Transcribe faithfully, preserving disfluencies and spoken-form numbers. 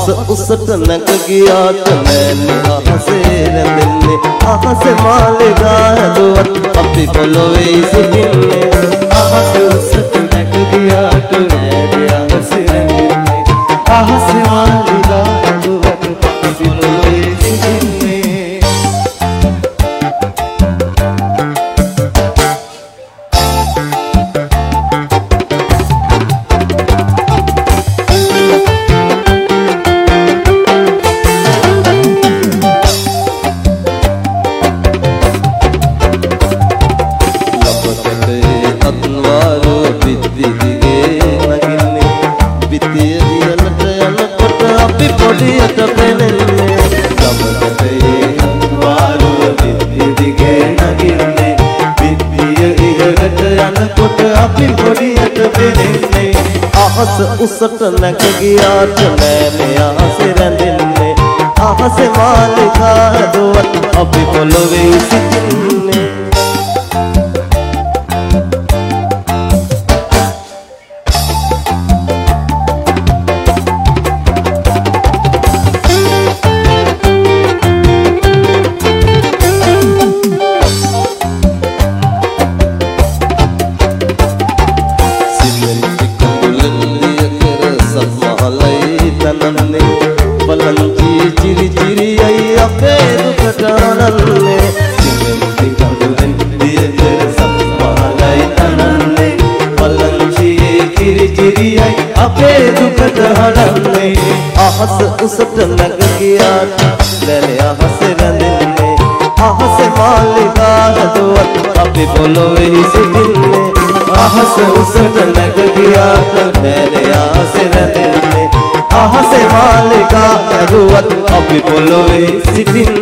උසට නැග ගියාට නෑනේ අහසේ රැඳෙන්නේ අහසේ මාලිගා හැදුවත් අපි පොළොවේ සිටින්නේ අහස උසට නැග ගියාට නෑනේ අහසේ රැඳෙන්නේ අහසේ මාලිගා හැදුවත් අපි පොළොවේ සිටින්නේ උසට නැග ගියාට නෑනේ අහසේ රැඳෙන්නේ අහසේ මාලිගා හැදුවත් අපි පොළොවේ සිටින්නේ අහස උසට නැග ගියාට නෑනේ අහසේ රැඳෙන්නේ අහසේ මාලිගා හැදුවත් අපි පොළොවේ සිටින්නේ අහස උසට නැග ගියාට නෑනේ අහසේ රැඳෙන්නේ අහසේ මාලිගා හැදුවත් අපි පොළොවේ සිටින්නේ